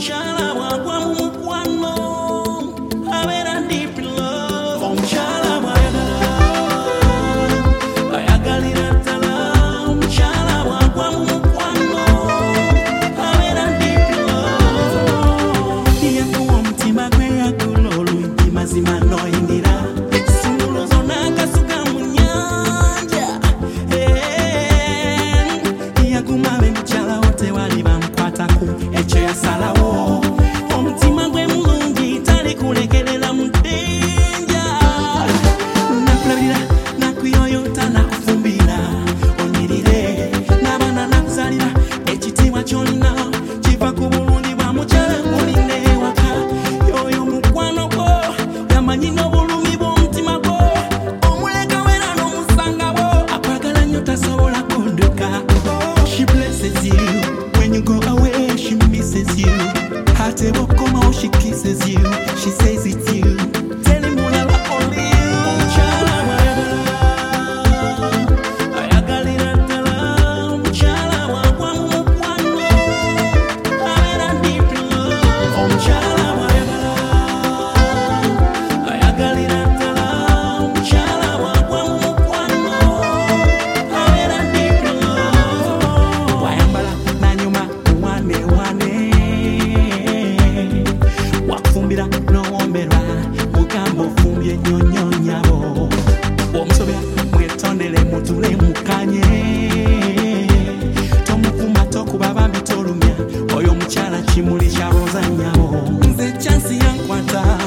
She blesses you when you go away. She misses you. Heart will come out. She kisses you. She says it's you. Tell him we are only you. N'owombera mugamba ofumbye nnyonnyonyabo omusobya mwetondere mutule mukanye tomukuma tokuba bambi tolumya oyo omukyala kimuli kya roza nnyabo nze chansi yankwata